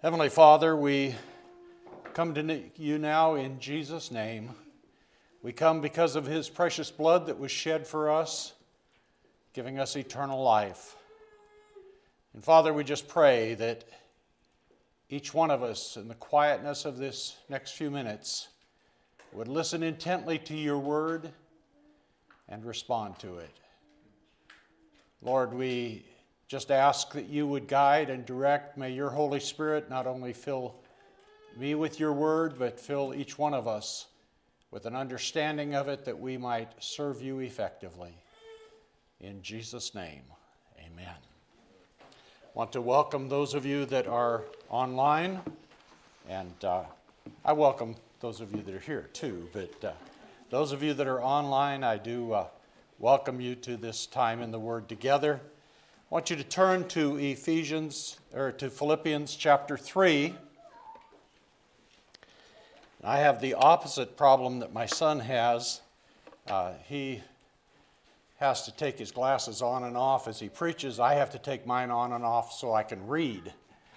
Heavenly Father, we come to you now in Jesus' name. We come because of his precious blood that was shed for us, giving us eternal life. And Father, we just pray that each one of us in the quietness of this next few minutes would listen intently to your word and respond to it. Lord, we just ask that you would guide and direct. May your Holy Spirit not only fill me with your word, but fill each one of us with an understanding of it that we might serve you effectively. In Jesus' name, amen. I want to welcome those of you that are online, and I welcome those of you that are here too, but those of you that are online, I do welcome you to this time in the Word together. I want you to turn to Philippians chapter 3. I have the opposite problem that my son has. He has to take his glasses on and off as he preaches. I have to take mine on and off so I can read.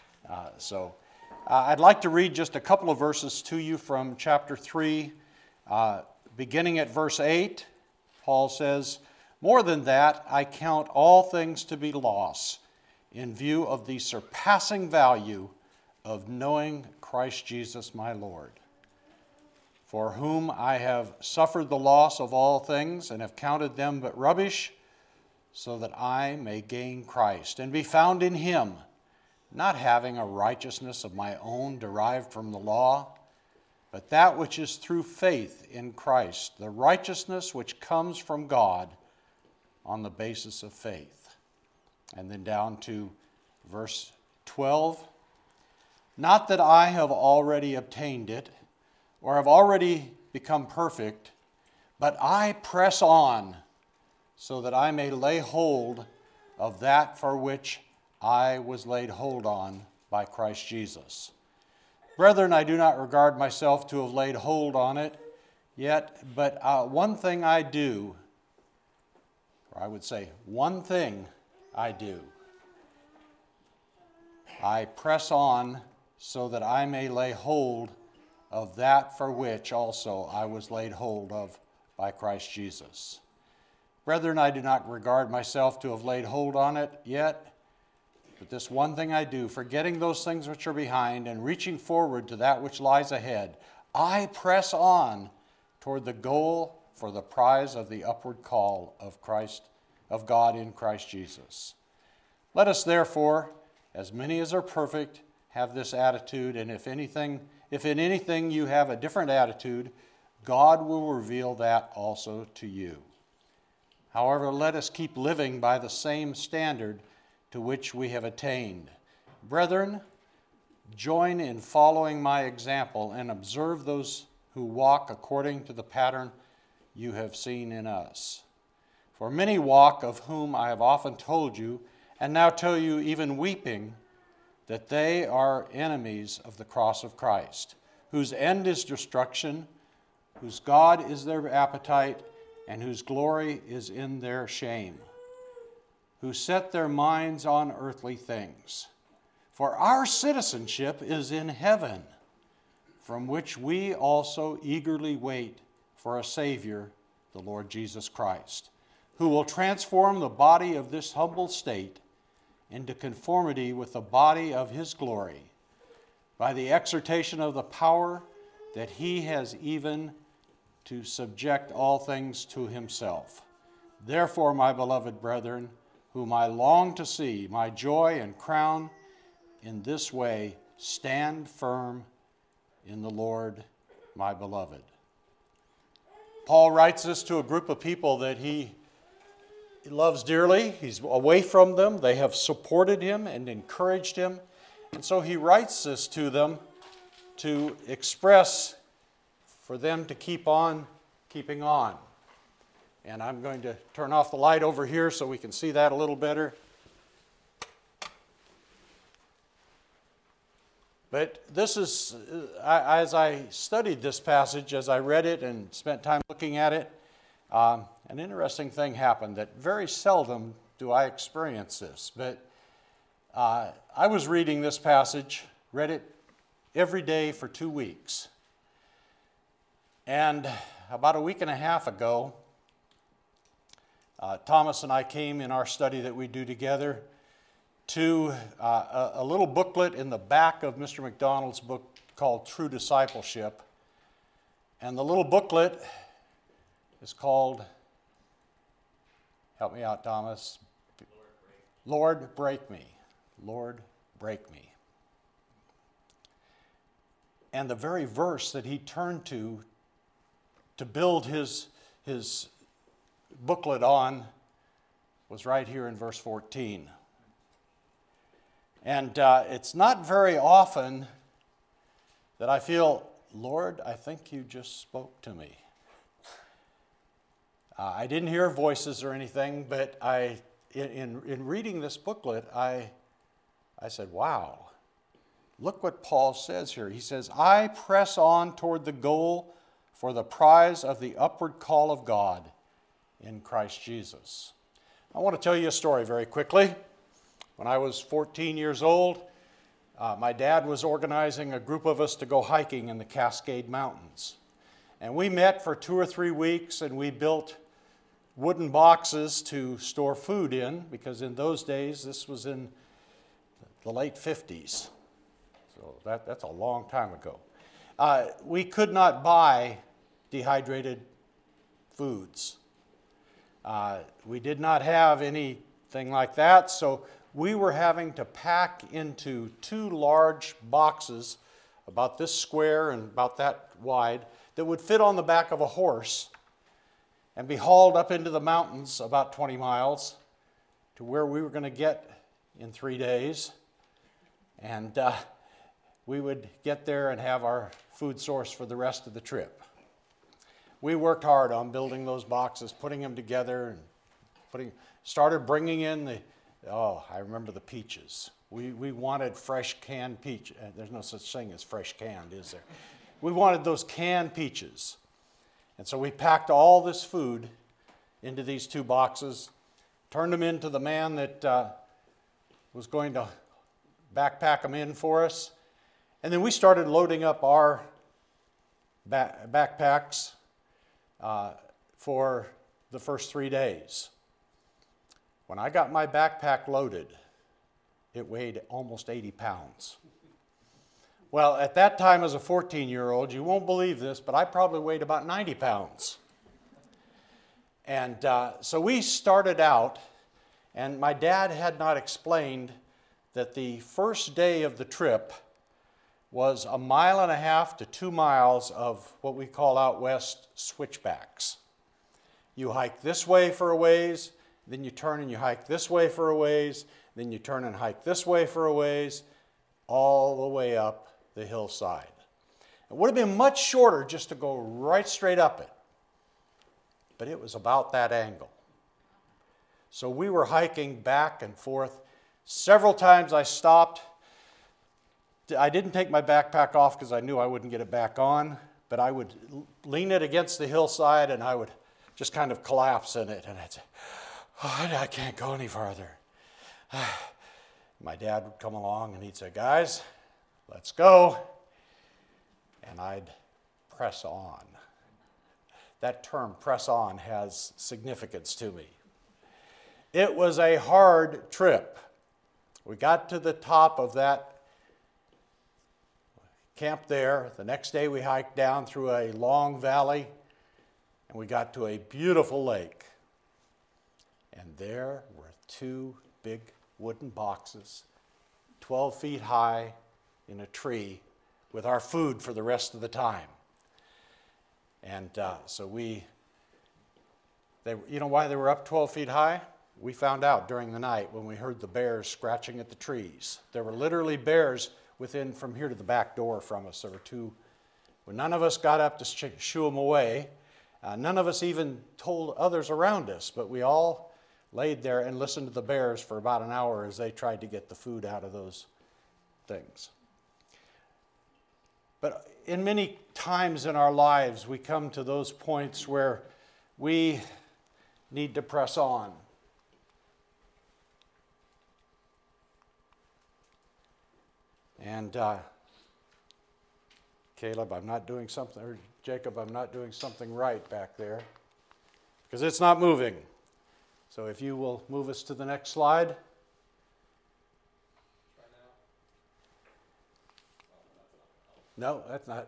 I'd like to read just a couple of verses to you from chapter 3. Beginning at verse 8, Paul says, "More than that, I count all things to be loss in view of the surpassing value of knowing Christ Jesus my Lord, for whom I have suffered the loss of all things and have counted them but rubbish, so that I may gain Christ and be found in him, not having a righteousness of my own derived from the law, but that which is through faith in Christ, the righteousness which comes from God on the basis of faith." And then down to verse 12. "Not that I have already obtained it, or have already become perfect, but I press on, so that I may lay hold of that for which I was laid hold on by Christ Jesus. Brethren, I do not regard myself to have laid hold on it yet, but one thing I do," or I would say, one thing I do, "I press on so that I may lay hold of that for which also I was laid hold of by Christ Jesus. Brethren, I do not regard myself to have laid hold on it yet, but this one thing I do, forgetting those things which are behind and reaching forward to that which lies ahead, I press on toward the goal for the prize of the upward call of God in Christ Jesus. Let us therefore, as many as are perfect, have this attitude, and if in anything you have a different attitude, God will reveal that also to you. However, let us keep living by the same standard to which we have attained. Brethren, join in following my example and observe those who walk according to the pattern you have seen in us. For many walk, of whom I have often told you, and now tell you even weeping, that they are enemies of the cross of Christ, whose end is destruction, whose God is their appetite, and whose glory is in their shame, who set their minds on earthly things. For our citizenship is in heaven, from which we also eagerly wait for a Savior, the Lord Jesus Christ, who will transform the body of this humble state into conformity with the body of his glory, by the exertion of the power that he has even to subject all things to himself. Therefore, my beloved brethren, whom I long to see, my joy and crown, in this way stand firm in the Lord, my beloved." Paul writes this to a group of people that he loves dearly. He's away from them. They have supported him and encouraged him. And so he writes this to them to express for them to keep on keeping on. And I'm going to turn off the light over here so we can see that a little better. But this is, as I studied this passage, as I read it and spent time looking at it, an interesting thing happened that very seldom do I experience this. But I was reading this passage read it every day for 2 weeks. And about a week and a half ago, Thomas and I came in our study that we do together to a little booklet in the back of Mr. McDonald's book called True Discipleship. And the little booklet is called, help me out, Thomas. Lord, break me. Lord, break me. And the very verse that he turned to build his booklet on was right here in verse 14. And it's not very often that I feel, Lord, I think you just spoke to me. I didn't hear voices or anything, but in reading this booklet, I said, wow, look what Paul says here. He says, I press on toward the goal for the prize of the upward call of God in Christ Jesus. I want to tell you a story very quickly. When I was 14 years old, my dad was organizing a group of us to go hiking in the Cascade Mountains. And we met for 2 or 3 weeks, and we built wooden boxes to store food in, because in those days, this was in the late 50s. So that's a long time ago. We could not buy dehydrated foods. We did not have anything like that, so we were having to pack into 2 large boxes about this square and about that wide that would fit on the back of a horse and be hauled up into the mountains about 20 miles to where we were going to get in 3 days. And we would get there and have our food source for the rest of the trip. We worked hard on building those boxes, putting them together, and started bringing in I remember the peaches. We wanted fresh canned peach. There's no such thing as fresh canned, is there? We wanted those canned peaches. And so we packed all this food into these 2 boxes, turned them into the man that was going to backpack them in for us. And then we started loading up our backpacks for the first 3 days. When I got my backpack loaded, it weighed almost 80 pounds. Well, at that time as a 14-year-old, you won't believe this, but I probably weighed about 90 pounds. And so we started out, and my dad had not explained that the first day of the trip was 1.5 miles to 2 miles of what we call out west switchbacks. You hike this way for a ways, then you turn and you hike this way for a ways, then you turn and hike this way for a ways, all the way up the hillside. It would have been much shorter just to go right straight up it, but it was about that angle. So we were hiking back and forth. Several times I stopped. I didn't take my backpack off because I knew I wouldn't get it back on, but I would lean it against the hillside and I would just kind of collapse in it, and I'd say, I can't go any farther. My dad would come along and he'd say, guys, let's go. And I'd press on. That term, press on, has significance to me. It was a hard trip. We got to the top of that camp there. The next day we hiked down through a long valley, and we got to a beautiful lake. And there were 2 big wooden boxes, 12 feet high in a tree, with our food for the rest of the time. And so you know why they were up 12 feet high? We found out during the night when we heard the bears scratching at the trees. There were literally bears within, from here to the back door from us. There were 2. When none of us got up to shoo them away, none of us even told others around us, but we all laid there and listened to the bears for about an hour as they tried to get the food out of those things. But in many times in our lives, we come to those points where we need to press on. And Caleb, I'm not doing something, or Jacob, I'm not doing something right back there, because it's not moving. So if you will move us to the next slide. No, that's not.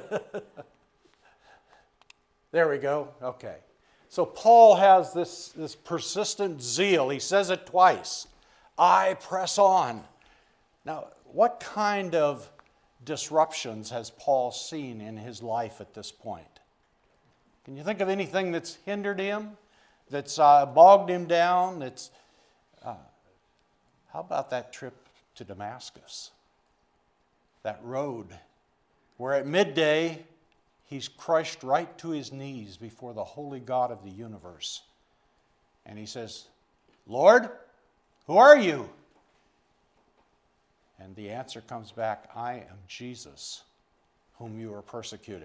There we go. Okay. So Paul has this persistent zeal. He says it twice. I press on. Now, what kind of disruptions has Paul seen in his life at this point? Can you think of anything that's hindered him, that's bogged him down? How about that trip to Damascus? That road where at midday he's crushed right to his knees before the holy God of the universe. And he says, Lord, who are you? And the answer comes back, I am Jesus, whom you are persecuting.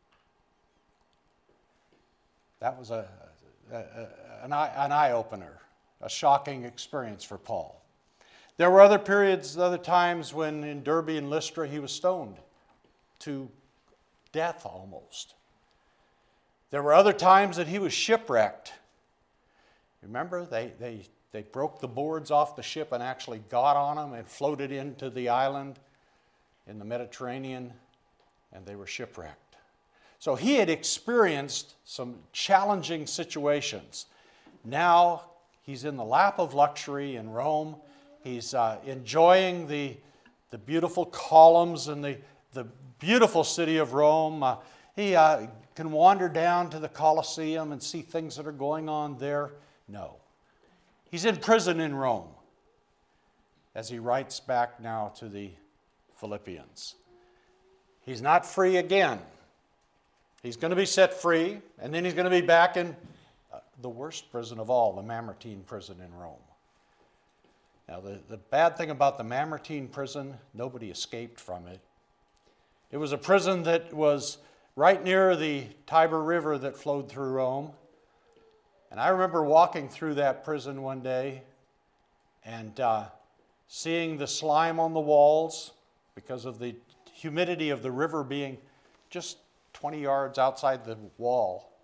That was an eye-opener, a shocking experience for Paul. There were other periods, other times when in Derbe and Lystra he was stoned to death almost. There were other times that he was shipwrecked. Remember, they broke the boards off the ship and actually got on them and floated into the island in the Mediterranean, and they were shipwrecked. So he had experienced some challenging situations. Now he's in the lap of luxury in Rome. He's enjoying the beautiful columns and the beautiful city of Rome. He can wander down to the Colosseum and see things that are going on there. No. He's in prison in Rome as he writes back now to the Philippians. He's not free again. He's going to be set free, and then he's going to be back in the worst prison of all, the Mamertine prison in Rome. Now, the bad thing about the Mamertine prison, nobody escaped from it. It was a prison that was right near the Tiber River that flowed through Rome. And I remember walking through that prison one day and seeing the slime on the walls because of the humidity of the river being just 20 yards outside the wall.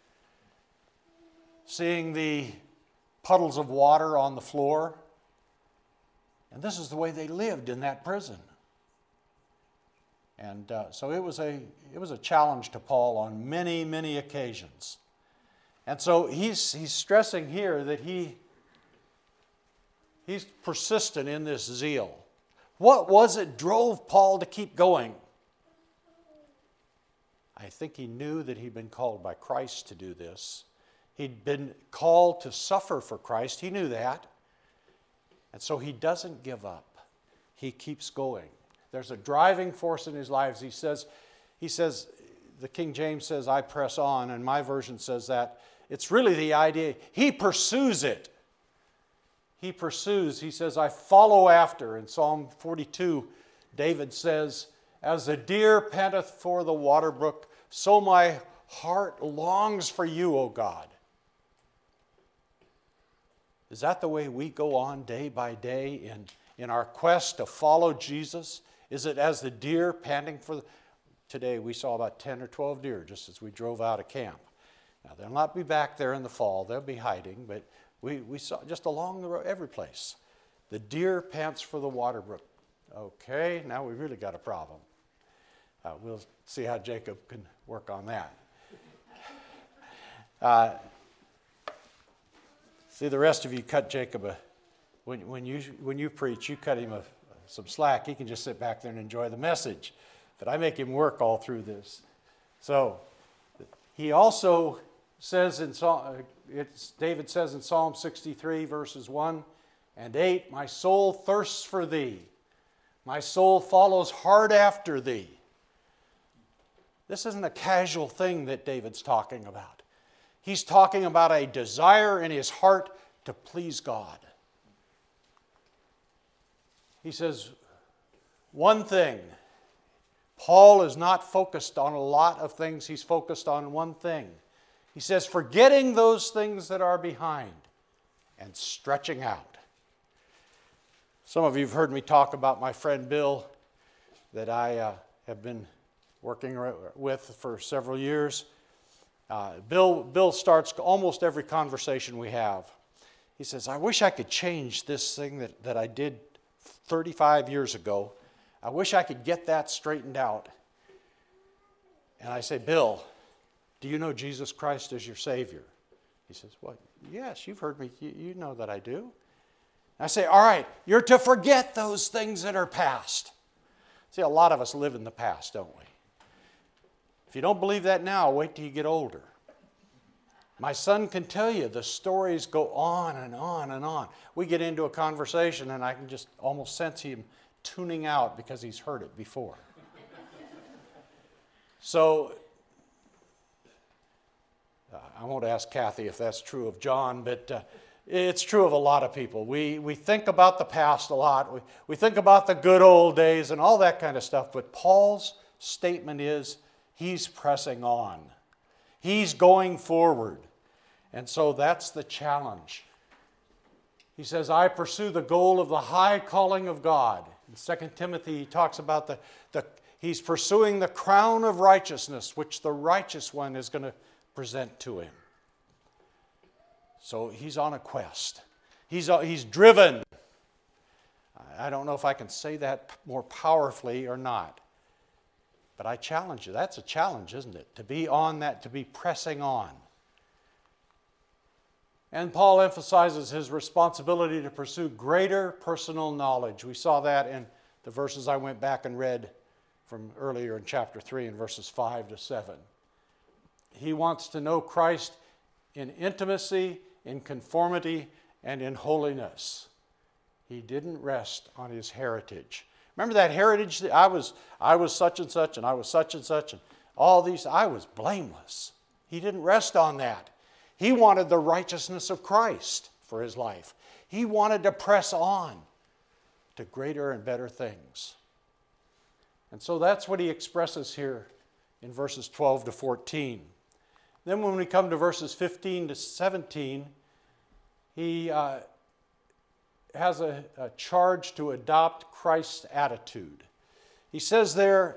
Seeing the puddles of water on the floor. And this is the way they lived in that prison. And so it was a challenge to Paul on many, many occasions. And so he's stressing here that he's persistent in this zeal. What was it drove Paul to keep going? I think he knew that he'd been called by Christ to do this. He'd been called to suffer for Christ. He knew that. And so he doesn't give up. He keeps going. There's a driving force in his lives. He says, the King James says, I press on, and my version says that. It's really the idea, he pursues it. He pursues. He says, I follow after. In Psalm 42, David says, as the deer panteth for the water brook, so my heart longs for you, O God. Is that the way we go on day by day in our quest to follow Jesus? Is it as the deer panting for today we saw about 10 or 12 deer just as we drove out of camp. Now they'll not be back there in the fall, they'll be hiding, but we saw just along the road, every place. The deer pants for the water brook. Okay, now we really got a problem. We'll see how Jacob can work on that. See, the rest of you cut Jacob when you preach, you cut him some slack. He can just sit back there and enjoy the message. But I make him work all through this. So he also says David says in Psalm 63, verses 1 and 8, my soul thirsts for thee. My soul follows hard after thee. This isn't a casual thing that David's talking about. He's talking about a desire in his heart to please God. He says, one thing. Paul is not focused on a lot of things. He's focused on one thing. He says, forgetting those things that are behind and stretching out. Some of you have heard me talk about my friend Bill that I have been working with for several years. Bill starts almost every conversation we have. He says, I wish I could change this thing that I did 35 years ago. I wish I could get that straightened out. And I say, Bill, do you know Jesus Christ as your Savior? He says, well, yes, you've heard me. You know that I do. I say, all right, you're to forget those things that are past. See, a lot of us live in the past, don't we? If you don't believe that now, wait till you get older. My son can tell you the stories go on and on and on. We get into a conversation and I can just almost sense him tuning out because he's heard it before. So, I won't ask Kathy if that's true of John, but it's true of a lot of people. We think about the past a lot. We think about the good old days and all that kind of stuff, but Paul's statement is he's pressing on. He's going forward. And so that's the challenge. He says, I pursue the goal of the high calling of God. In 2 Timothy, he talks about he's pursuing the crown of righteousness, which the righteous one is going to present to him. So he's on a quest. He's driven. I don't know if I can say that more powerfully or not. But I challenge you. That's a challenge, isn't it? To be on that, to be pressing on. And Paul emphasizes his responsibility to pursue greater personal knowledge. We saw that in the verses I went back and read from earlier in chapter 3 in verses 5 to 7. He wants to know Christ in intimacy, in conformity, and in holiness. He didn't rest on his heritage. Remember that heritage? That I was such and such, and I was such and such, and all these. I was blameless. He didn't rest on that. He wanted the righteousness of Christ for his life. He wanted to press on to greater and better things. And so that's what he expresses here in verses 12 to 14. Then when we come to verses 15 to 17, he has a charge to adopt Christ's attitude. He says there,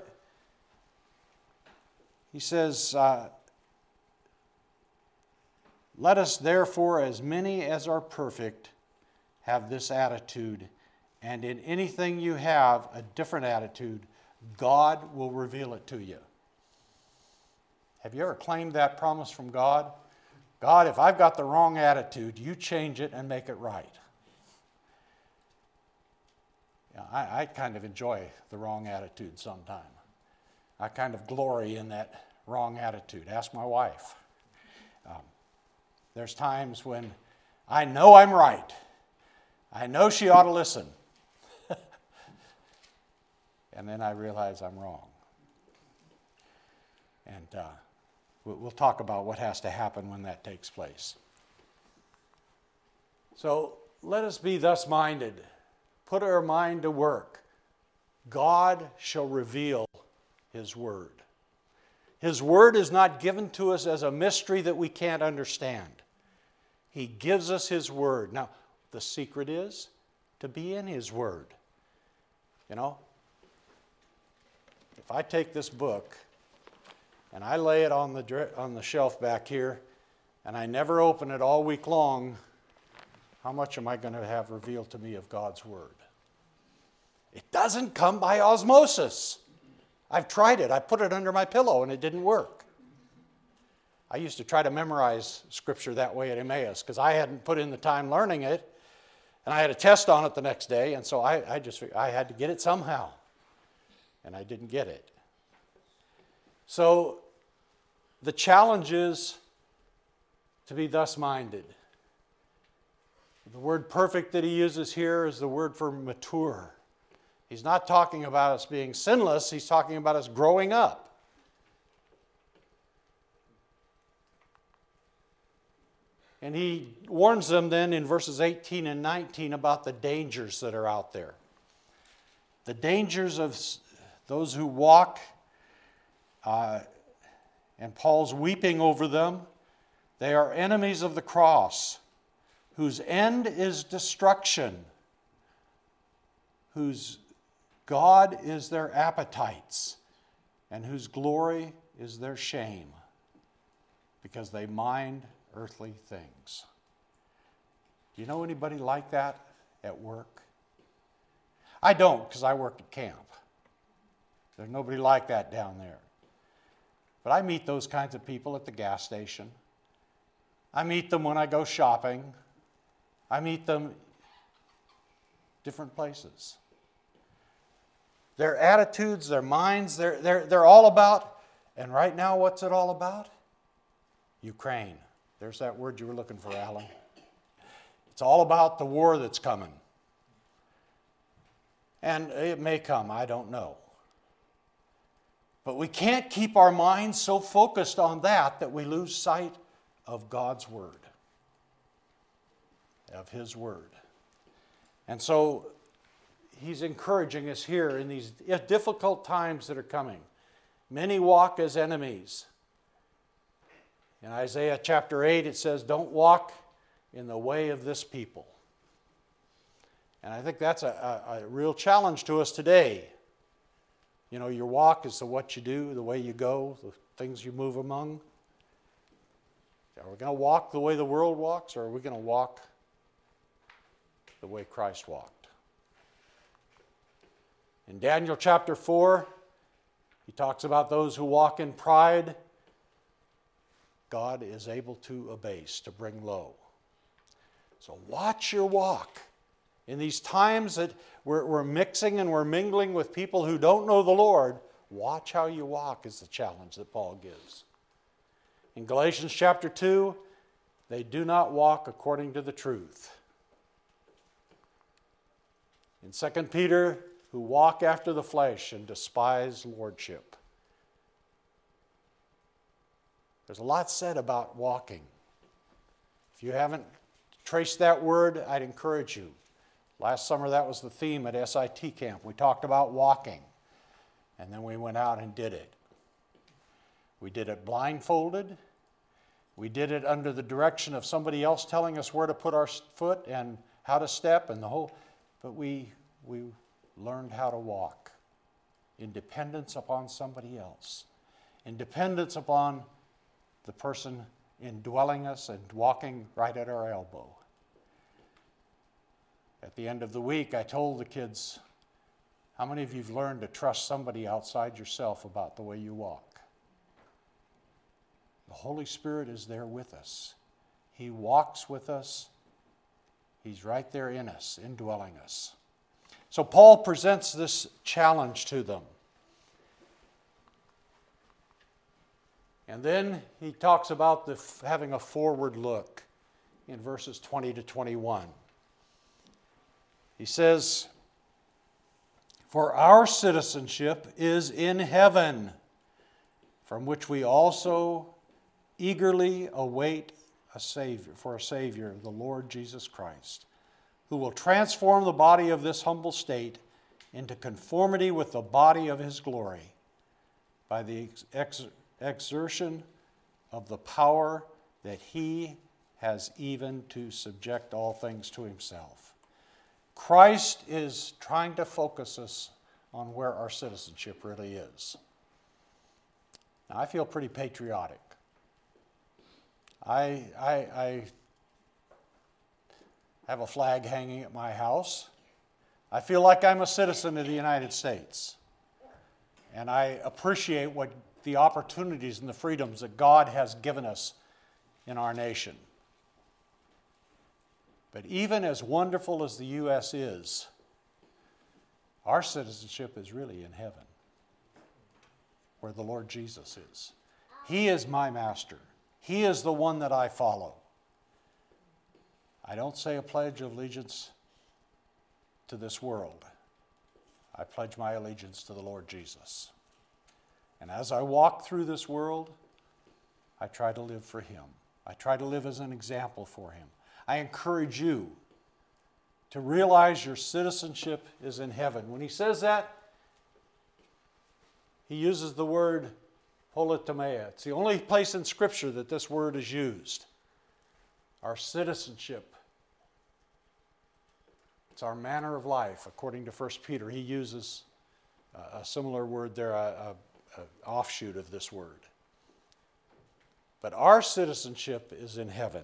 let us therefore, as many as are perfect, have this attitude, and in anything you have a different attitude, God will reveal it to you. Have you ever claimed that promise from God? God, if I've got the wrong attitude, you change it and make it right. Yeah, I kind of enjoy the wrong attitude sometimes. I kind of glory in that wrong attitude. Ask my wife. There's times when I know I'm right. I know she ought to listen. And then I realize I'm wrong. And we'll talk about what has to happen when that takes place. So let us be thus minded. Put our mind to work. God shall reveal His Word. His Word is not given to us as a mystery that we can't understand. He gives us His Word. Now, the secret is to be in His Word. You know, if I take this book and I lay it on the shelf back here and I never open it all week long, how much am I going to have revealed to me of God's Word? It doesn't come by osmosis. I've tried it. I put it under my pillow and it didn't work. I used to try to memorize Scripture that way at Emmaus because I hadn't put in the time learning it, and I had a test on it the next day, and so I had to get it somehow, and I didn't get it. So the challenge is to be thus minded. The word perfect that he uses here is the word for mature. He's not talking about us being sinless, he's talking about us growing up. And he warns them then in verses 18 and 19 about the dangers that are out there. The dangers of those who walk, and Paul's weeping over them. They are enemies of the cross, whose end is destruction, whose God is their appetites, and whose glory is their shame, because they mind earthly things. Do you know anybody like that at work? I don't, because I work at camp. There's nobody like that down there. But I meet those kinds of people at the gas station. I meet them when I go shopping. I meet them different places. Their attitudes, their minds, they're all about, and right now what's it all about? Ukraine. There's that word you were looking for, Alan. It's all about the war that's coming. And it may come, I don't know. But we can't keep our minds so focused on that we lose sight of God's Word, of His Word. And so He's encouraging us here in these difficult times that are coming. Many walk as enemies. In Isaiah chapter 8 it says, don't walk in the way of this people. And I think that's a real challenge to us today. You know, your walk is what you do, the way you go, the things you move among. Are we going to walk the way the world walks, or are we going to walk the way Christ walked? In Daniel chapter 4, he talks about those who walk in pride. God is able to abase, to bring low. So watch your walk. In these times that we're mixing and we're mingling with people who don't know the Lord, watch how you walk is the challenge that Paul gives. In Galatians chapter 2, they do not walk according to the truth. In 2 Peter, who walk after the flesh and despise lordship. There's a lot said about walking. If you haven't traced that word, I'd encourage you. Last summer, that was the theme at SIT camp. We talked about walking, and then we went out and did it. We did it blindfolded. We did it under the direction of somebody else telling us where to put our foot and how to step and the whole. But we learned how to walk in dependence upon somebody else, in dependence upon the person indwelling us and walking right at our elbow. At the end of the week, I told the kids, how many of you have learned to trust somebody outside yourself about the way you walk? The Holy Spirit is there with us. He walks with us. He's right there in us, indwelling us. So Paul presents this challenge to them. And then he talks about having a forward look in verses 20 to 21. He says, for our citizenship is in heaven, from which we also eagerly await a Savior, the Lord Jesus Christ, who will transform the body of this humble state into conformity with the body of His glory by the exertion of the power that He has even to subject all things to Himself. Christ is trying to focus us on where our citizenship really is. Now, I feel pretty patriotic. I have a flag hanging at my house. I feel like I'm a citizen of the United States. And I appreciate what the opportunities and the freedoms that God has given us in our nation. But even as wonderful as the U.S. is, our citizenship is really in heaven, where the Lord Jesus is. He is my master. He is the one that I follow. I don't say a pledge of allegiance to this world. I pledge my allegiance to the Lord Jesus. And as I walk through this world, I try to live for Him. I try to live as an example for Him. I encourage you to realize your citizenship is in heaven. When he says that, he uses the word politeia. It's the only place in Scripture that this word is used. Our citizenship. It's our manner of life. According to 1 Peter, he uses a similar word there, a offshoot of this word. But our citizenship is in heaven.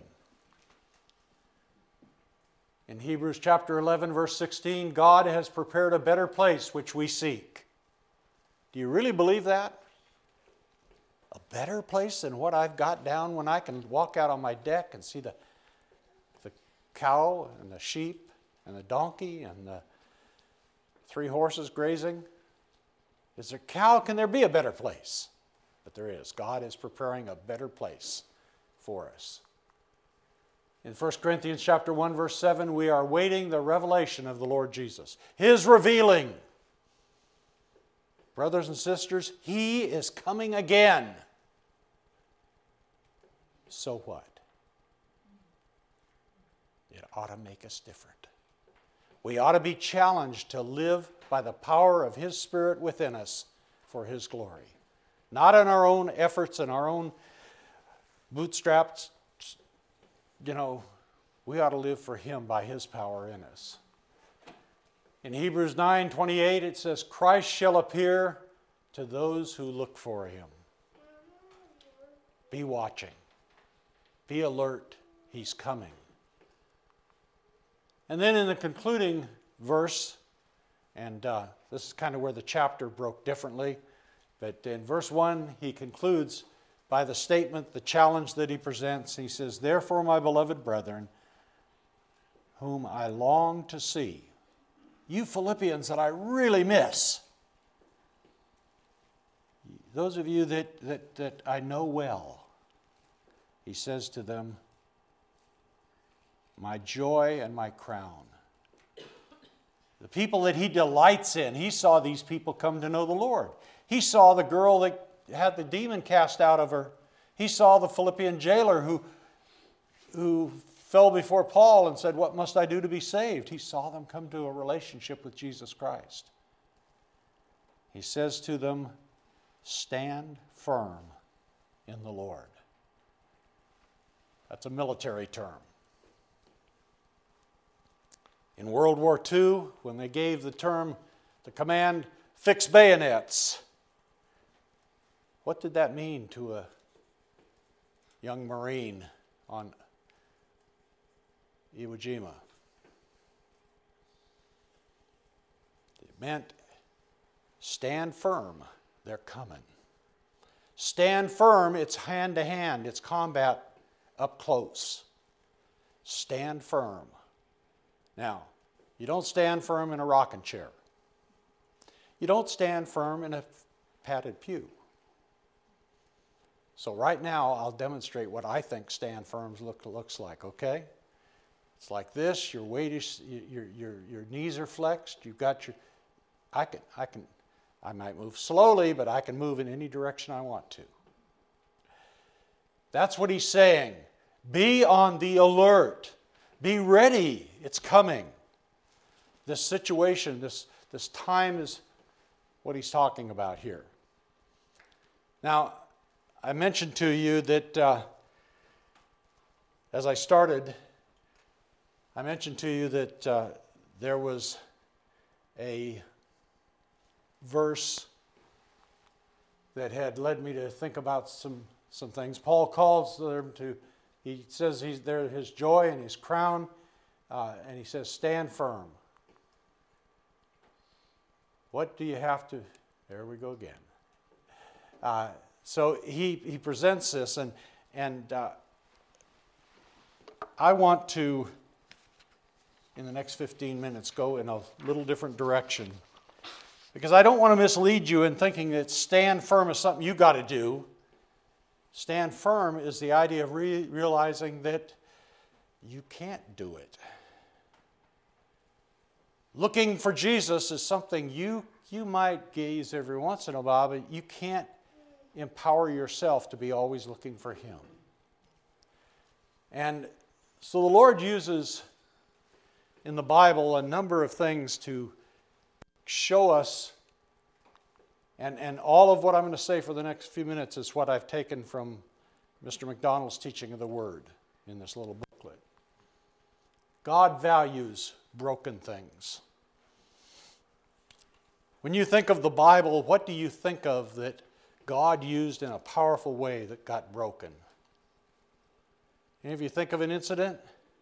In Hebrews chapter 11, verse 16, God has prepared a better place which we seek. Do you really believe that? A better place than what I've got down when I can walk out on my deck and see the cow and the sheep and the donkey and the 3 horses grazing? Can there be a better place? But there is. God is preparing a better place for us. In 1 Corinthians chapter 1, verse 7, we are waiting the revelation of the Lord Jesus. His revealing. Brothers and sisters, He is coming again. So what? It ought to make us different. We ought to be challenged to live by the power of His Spirit within us for His glory. Not in our own efforts and our own bootstraps. We ought to live for Him by His power in us. In Hebrews 9:28 it says, Christ shall appear to those who look for Him. Be watching. Be alert. He's coming. And then in the concluding verse, and this is kind of where the chapter broke differently, but in verse 1 he concludes by the statement, the challenge that he presents. He says, Therefore, my beloved brethren, whom I long to see, you Philippians that I really miss, those of you that I know well, he says to them, my joy and my crown. The people that he delights in, he saw these people come to know the Lord. He saw the girl that had the demon cast out of her. He saw the Philippian jailer who fell before Paul and said, What must I do to be saved? He saw them come to a relationship with Jesus Christ. He says to them, Stand firm in the Lord. That's a military term. In World War II, when they gave the command, fix bayonets, what did that mean to a young Marine on Iwo Jima? It meant stand firm, they're coming. Stand firm, it's hand to hand, it's combat up close. Stand firm. Now, you don't stand firm in a rocking chair. You don't stand firm in a padded pew. So right now, I'll demonstrate what I think stand firm looks like, okay? It's like this, your weight is, your knees are flexed, you've got your, I might move slowly, but I can move in any direction I want to. That's what he's saying. Be on the alert. Be ready. It's coming. This situation, this time is what he's talking about here. Now, I mentioned to you that as I started, I mentioned to you that there was a verse that had led me to think about some things. Paul calls them to, he says he's there, his joy and his crown, and he says, stand firm. What do you have to, there we go again. So he presents this, and I want to, in the next 15 minutes, go in a little different direction. Because I don't want to mislead you in thinking that stand firm is something you got to do. Stand firm is the idea of realizing that you can't do it. Looking for Jesus is something you might gaze every once in a while, but you can't empower yourself to be always looking for Him. And so the Lord uses in the Bible a number of things to show us, and all of what I'm going to say for the next few minutes is what I've taken from Mr. McDonald's teaching of the Word in this little booklet. God values broken things. When you think of the Bible, what do you think of that God used in a powerful way that got broken? Any of you think of an incident?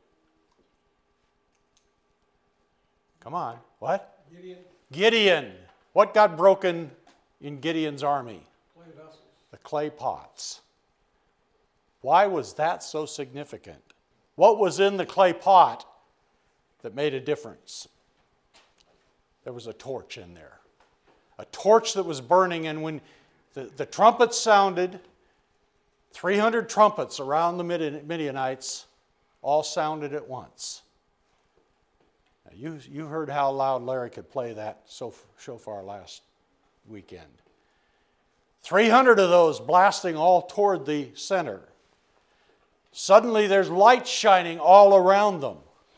Come on. What? Gideon. What got broken in Gideon's army? Clay vessels. The clay pots. Why was that so significant? What was in the clay pot that made a difference? There was a torch in there. A torch that was burning, and when the trumpets sounded, 300 trumpets around the Midianites all sounded at once. Now, you heard how loud Larry could play that shofar last weekend. 300 of those blasting all toward the center. Suddenly there's light shining all around them.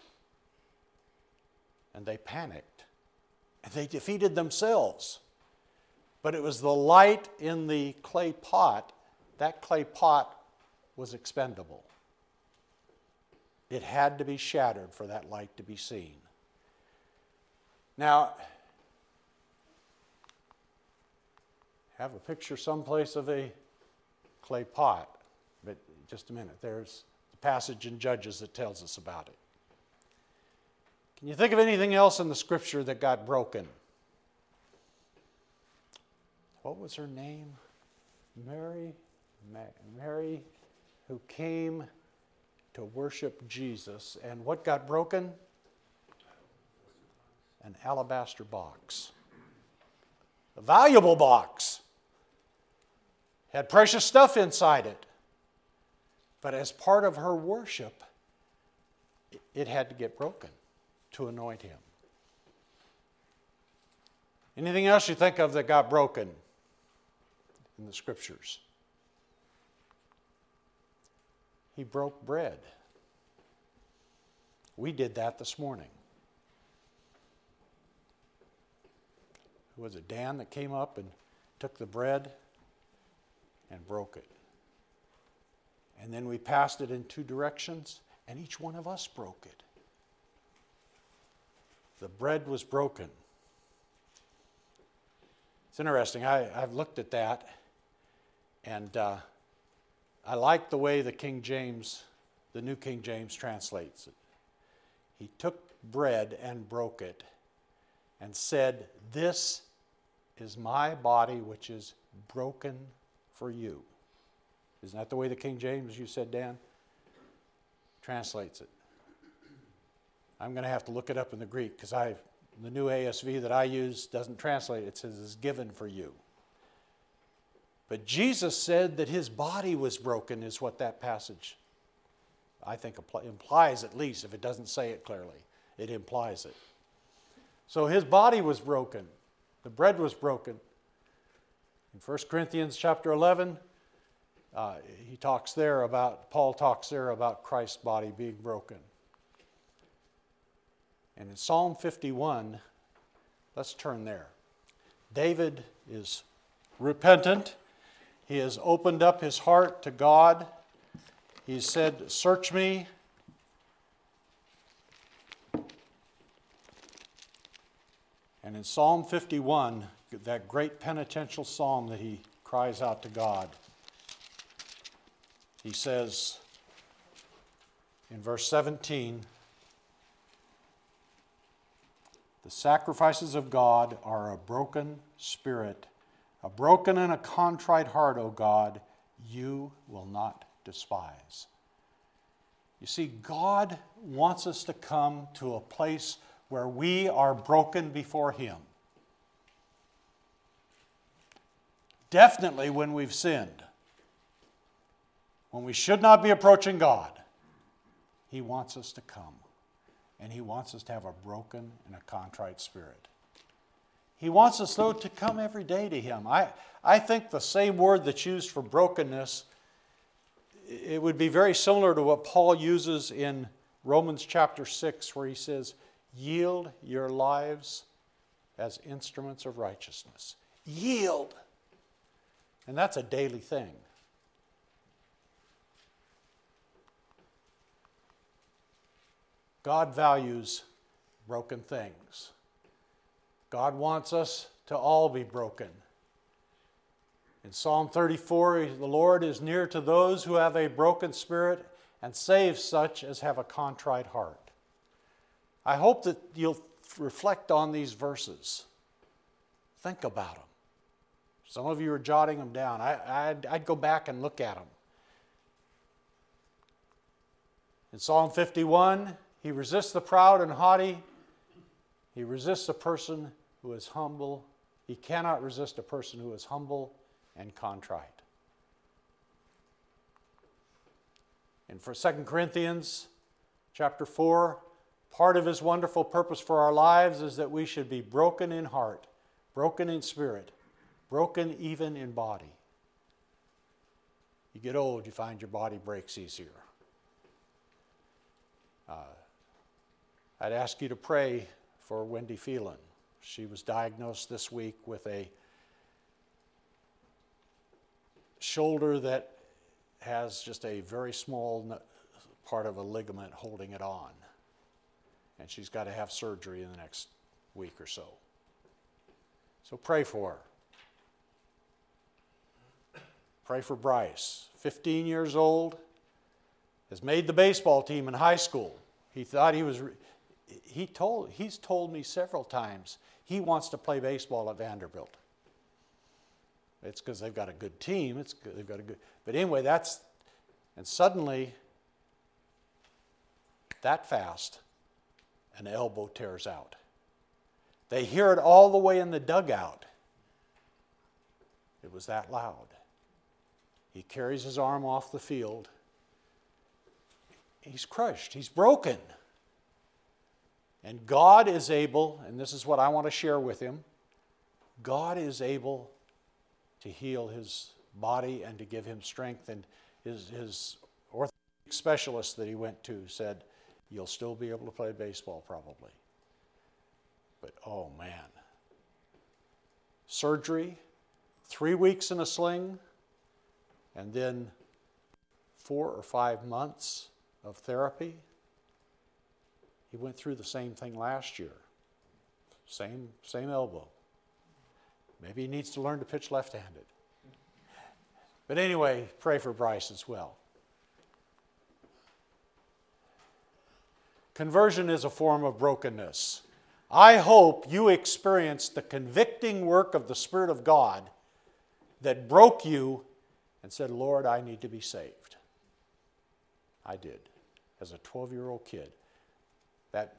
And they panicked. And they defeated themselves. But it was the light in the clay pot. That clay pot was expendable. It had to be shattered for that light to be seen. Now, have a picture someplace of a clay pot. But just a minute, there's the passage in Judges that tells us about it. Can you think of anything else in the Scripture that got broken? What was her name? Mary, who came to worship Jesus. And what got broken? An alabaster box. A valuable box. Had precious stuff inside it. But as part of her worship, it had to get broken to anoint him. Anything else you think of that got broken in the Scriptures? He broke bread. We did that this morning. Was it Dan that came up and took the bread and broke it? And then we passed it in two directions, and each one of us broke it. The bread was broken. It's interesting. I've looked at that, and I like the way the New King James translates it. He took bread and broke it and said, "This is my body which is broken for you." Isn't that the way the King James, you said, Dan, translates it? I'm going to have to look it up in the Greek because the new ASV that I use doesn't translate it. It says it's given for you. But Jesus said that his body was broken is what that passage, I think, implies, at least, if it doesn't say it clearly. It implies it. So his body was broken. The bread was broken. In 1 Corinthians chapter 11, Paul talks there about Christ's body being broken. And in Psalm 51, let's turn there. David is repentant. He has opened up his heart to God. He said, "Search me." And in Psalm 51, that great penitential psalm that he cries out to God, he says in verse 17, "The sacrifices of God are a broken spirit, a broken and a contrite heart, O God, you will not despise." You see, God wants us to come to a place where we are broken before him. Definitely when we've sinned. When we should not be approaching God, he wants us to come. And he wants us to have a broken and a contrite spirit. He wants us, though, to come every day to him. I think the same word that's used for brokenness, it would be very similar to what Paul uses in Romans chapter 6, where he says, "Yield your lives as instruments of righteousness." Yield. And that's a daily thing. God values broken things. God wants us to all be broken. In Psalm 34, the Lord is near to those who have a broken spirit and saves such as have a contrite heart. I hope that you'll reflect on these verses. Think about them. Some of you are jotting them down. I'd go back and look at them. In Psalm 51, he resists the proud and haughty. He resists a person who is humble. He cannot resist a person who is humble and contrite. And for 2 Corinthians chapter 4, part of his wonderful purpose for our lives is that we should be broken in heart, broken in spirit, broken even in body. You get old, you find your body breaks easier. I'd ask you to pray for Wendy Phelan. She was diagnosed this week with a shoulder that has just a very small part of a ligament holding it on. And she's got to have surgery in the next week or so. So pray for her. Pray for Bryce, 15 years old, has made the baseball team in high school. He thought he's told me several times he wants to play baseball at Vanderbilt. It's because they've got a good team. But anyway, and suddenly, that fast, an elbow tears out. They hear it all the way in the dugout. It was that loud. He carries his arm off the field. He's crushed. He's broken. And God is able, and this is what I want to share with him, God is able to heal his body and to give him strength. And his orthopedic specialist that he went to said, you'll still be able to play baseball probably. But oh man. Surgery, 3 weeks in a sling, and then 4 or 5 months of therapy. He went through the same thing last year. Same elbow. Maybe he needs to learn to pitch left-handed. But anyway, pray for Bryce as well. Conversion is a form of brokenness. I hope you experienced the convicting work of the Spirit of God that broke you and said, Lord, I need to be saved. I did, as a 12-year-old kid. That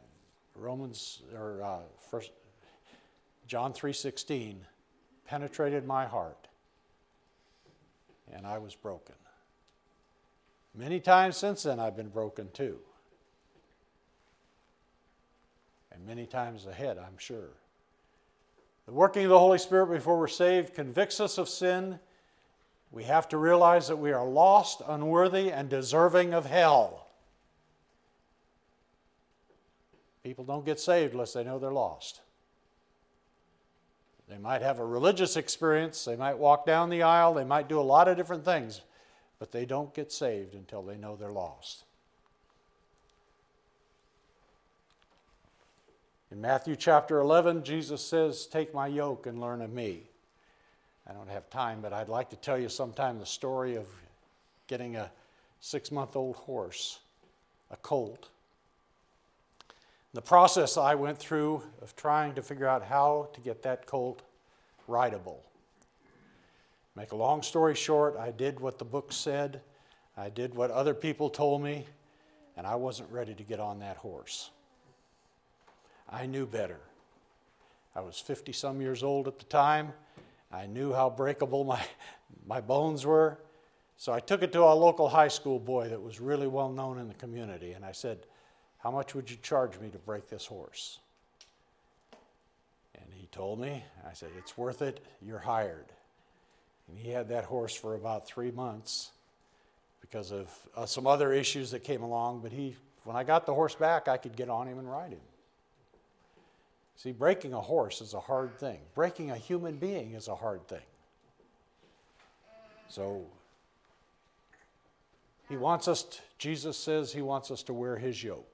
John 3:16 penetrated my heart, and I was broken. Many times since then I've been broken too. And many times ahead, I'm sure. The working of the Holy Spirit before we're saved convicts us of sin. We have to realize that we are lost, unworthy, and deserving of hell. People don't get saved unless they know they're lost. They might have a religious experience, they might walk down the aisle, they might do a lot of different things, but they don't get saved until they know they're lost. In Matthew chapter 11, Jesus says, take my yoke and learn of me. I don't have time, but I'd like to tell you sometime the story of getting a 6-month-old horse, a colt. The process I went through of trying to figure out how to get that colt rideable. Make a long story short, I did what the book said. I did what other people told me, and I wasn't ready to get on that horse. I knew better. I was 50-some years old at the time. I knew how breakable my bones were. So I took it to a local high school boy that was really well known in the community, and I said, how much would you charge me to break this horse? And he told me. I said, it's worth it. You're hired. And he had that horse for about 3 months because of some other issues that came along. But when I got the horse back, I could get on him and ride him. See, breaking a horse is a hard thing. Breaking a human being is a hard thing. So Jesus says he wants us to wear his yoke.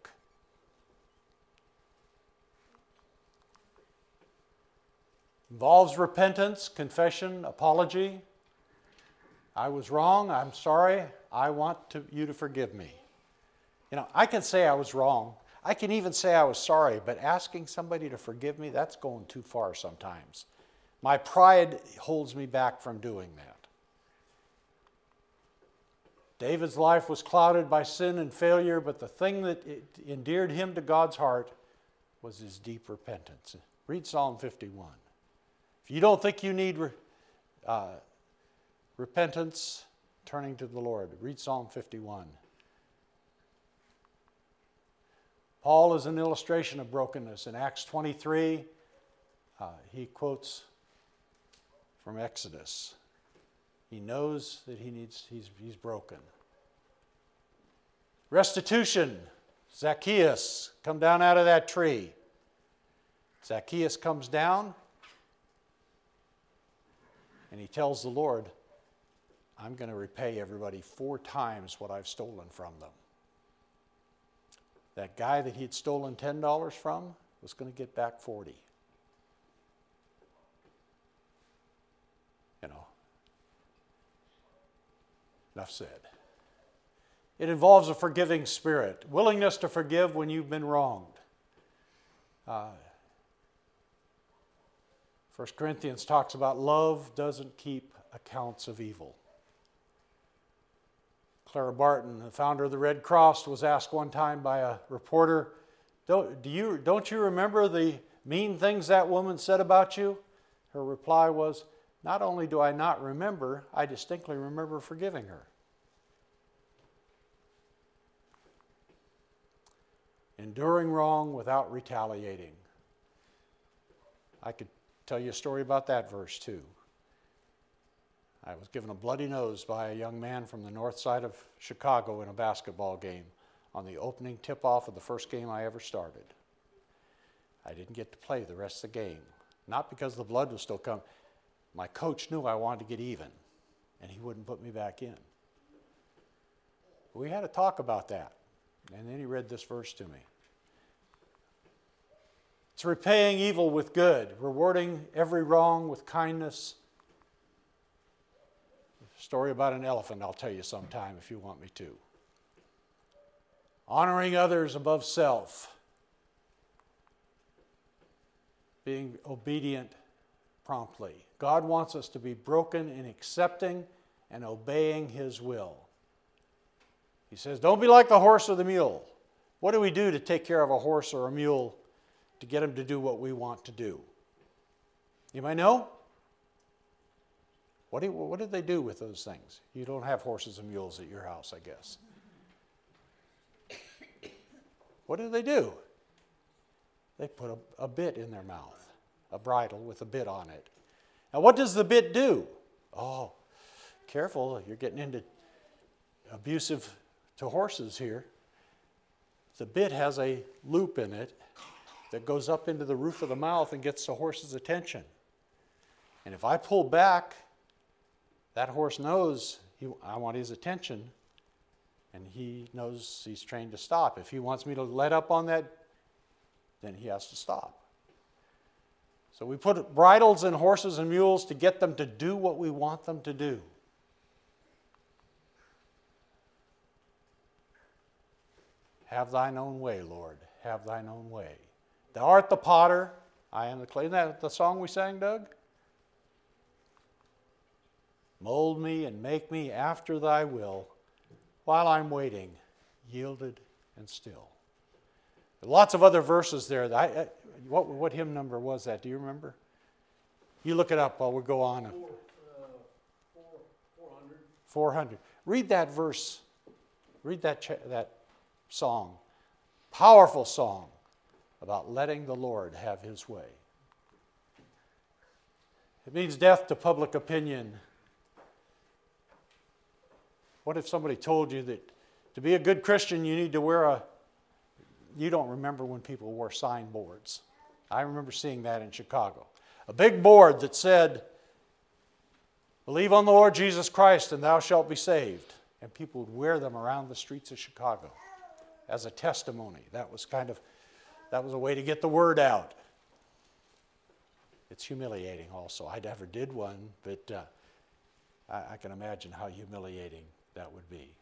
Involves repentance, confession, apology. I was wrong. I'm sorry. I want you to forgive me. I can say I was wrong. I can even say I was sorry, but asking somebody to forgive me, that's going too far sometimes. My pride holds me back from doing that. David's life was clouded by sin and failure, but the thing that endeared him to God's heart was his deep repentance. Read Psalm 51. If you don't think you need repentance, turning to the Lord, read Psalm 51. Paul is an illustration of brokenness. In Acts 23, he quotes from Exodus. He knows that he's broken. Restitution. Zacchaeus, come down out of that tree. Zacchaeus comes down and he tells the Lord, I'm going to repay everybody 4 times what I've stolen from them. That guy that he had stolen $10 from was going to get back 40. Enough said. It involves a forgiving spirit, willingness to forgive when you've been wronged. 1 Corinthians talks about love doesn't keep accounts of evil. Clara Barton, the founder of the Red Cross, was asked one time by a reporter, don't you remember the mean things that woman said about you? Her reply was, not only do I not remember, I distinctly remember forgiving her. Enduring wrong without retaliating. I could tell you a story about that verse too. I was given a bloody nose by a young man from the north side of Chicago in a basketball game on the opening tip-off of the first game I ever started. I didn't get to play the rest of the game. Not because the blood was still coming. My coach knew I wanted to get even, and he wouldn't put me back in. We had a talk about that, and then he read this verse to me. It's repaying evil with good, rewarding every wrong with kindness. A story about an elephant I'll tell you sometime if you want me to. Honoring others above self. Being obedient promptly. God wants us to be broken in accepting and obeying His will. He says, don't be like the horse or the mule. What do we do to take care of a horse or a mule to get them to do what we want to do? You might know? What did they do with those things? You don't have horses and mules at your house, I guess. What do? They put a bit in their mouth, a bridle with a bit on it. Now, what does the bit do? Oh, careful, you're getting into abusive to horses here. The bit has a loop in it that goes up into the roof of the mouth and gets the horse's attention. And if I pull back, that horse knows I want his attention, and he knows he's trained to stop. If he wants me to let up on that, then he has to stop. So we put bridles in horses and mules to get them to do what we want them to do. Have thine own way, Lord. Have thine own way. Thou art the potter, I am the clay. Isn't that the song we sang, Doug? Mold me and make me after thy will, while I'm waiting, yielded and still. Lots of other verses there. What hymn number was that? Do you remember? You look it up while we go on. 400. 400. Read that verse. Read that song. Powerful song about letting the Lord have His way. It means death to public opinion. What if somebody told you that to be a good Christian you need to wear you don't remember when people wore signboards. I remember seeing that in Chicago. A big board that said, believe on the Lord Jesus Christ and thou shalt be saved. And people would wear them around the streets of Chicago as a testimony. That was a way to get the word out. It's humiliating also. I never did one, but I can imagine how humiliating that would be.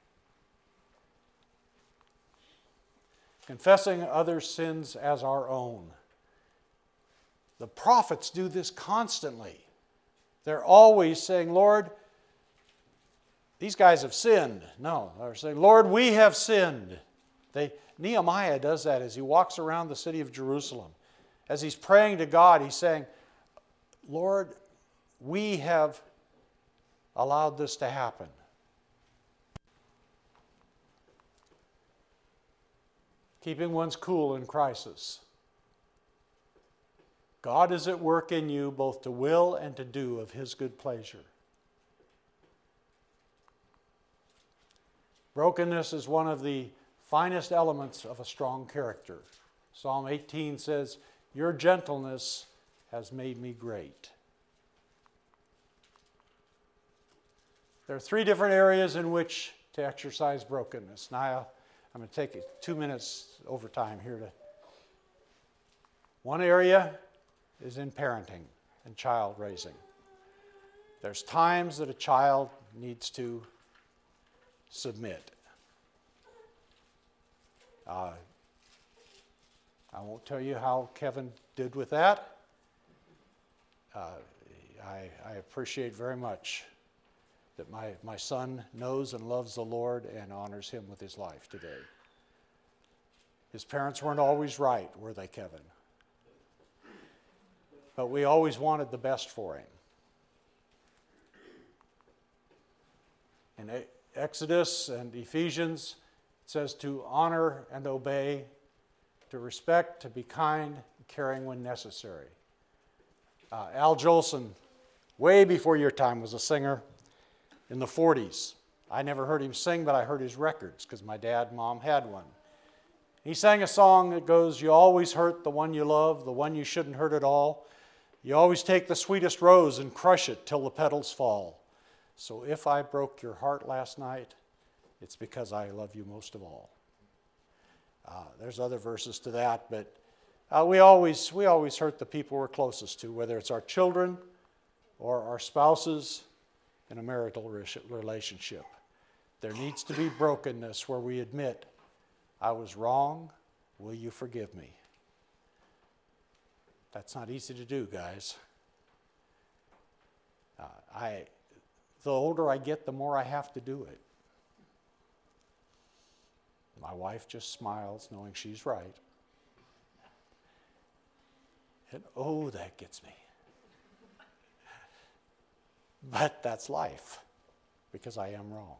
Confessing others' sins as our own. The prophets do this constantly. They're always saying, Lord, these guys have sinned. No, they're saying, Lord, we have sinned. Nehemiah does that as he walks around the city of Jerusalem. As he's praying to God, he's saying, Lord, we have allowed this to happen. Keeping one's cool in crisis. God is at work in you both to will and to do of His good pleasure. Brokenness is one of the finest elements of a strong character. Psalm 18 says, your gentleness has made me great. There are 3 different areas in which to exercise brokenness. Now, I'm going to take 2 minutes overtime here. One area is in parenting and child raising. There's times that a child needs to submit. I won't tell you how Kevin did with that. I appreciate very much that my son knows and loves the Lord and honors Him with his life today. His parents weren't always right, were they, Kevin? But we always wanted the best for him. In Exodus and Ephesians, it says to honor and obey, to respect, to be kind, caring when necessary. Al Jolson, way before your time, was a singer in the 40s. I never heard him sing, but I heard his records because my dad and mom had one. He sang a song that goes, you always hurt the one you love, the one you shouldn't hurt at all. You always take the sweetest rose and crush it till the petals fall. So if I broke your heart last night, it's because I love you most of all. There's other verses to that, but we always hurt the people we're closest to, whether it's our children or our spouses in a marital relationship. There needs to be brokenness where we admit, I was wrong, will you forgive me? That's not easy to do, guys. The older I get, the more I have to do it. My wife just smiles, knowing she's right. And oh, that gets me. But that's life, because I am wrong.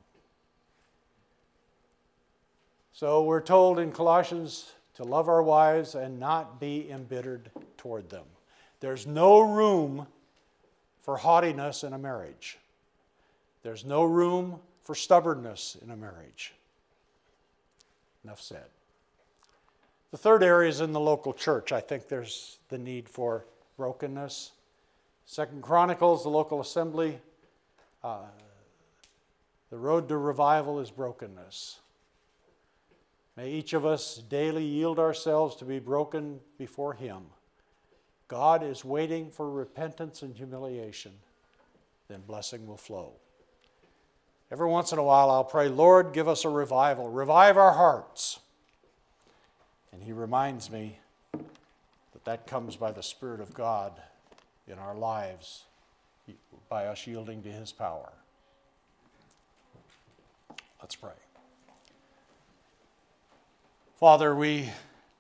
So we're told in Colossians to love our wives and not be embittered toward them. There's no room for haughtiness in a marriage. There's no room for stubbornness in a marriage. Enough said. The third area is in the local church. I think there's the need for brokenness. 2 Chronicles, the local assembly, the road to revival is brokenness. May each of us daily yield ourselves to be broken before Him. God is waiting for repentance and humiliation. Then blessing will flow. Every once in a while I'll pray, Lord, give us a revival. Revive our hearts. And He reminds me that comes by the Spirit of God in our lives, by us yielding to His power. Let's pray. Father, we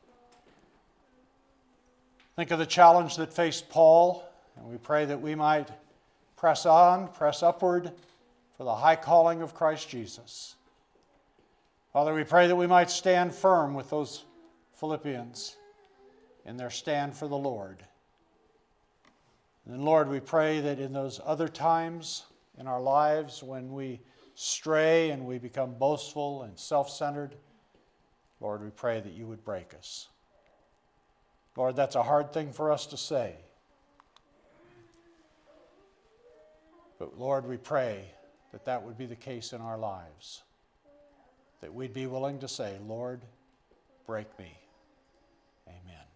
think of the challenge that faced Paul, and we pray that we might press on, press upward for the high calling of Christ Jesus. Father, we pray that we might stand firm with those Philippians in their stand for the Lord. And Lord, we pray that in those other times in our lives when we stray and we become boastful and self-centered, Lord, we pray that you would break us. Lord, that's a hard thing for us to say. But Lord, we pray that that would be the case in our lives. That we'd be willing to say, Lord, break me. Amen.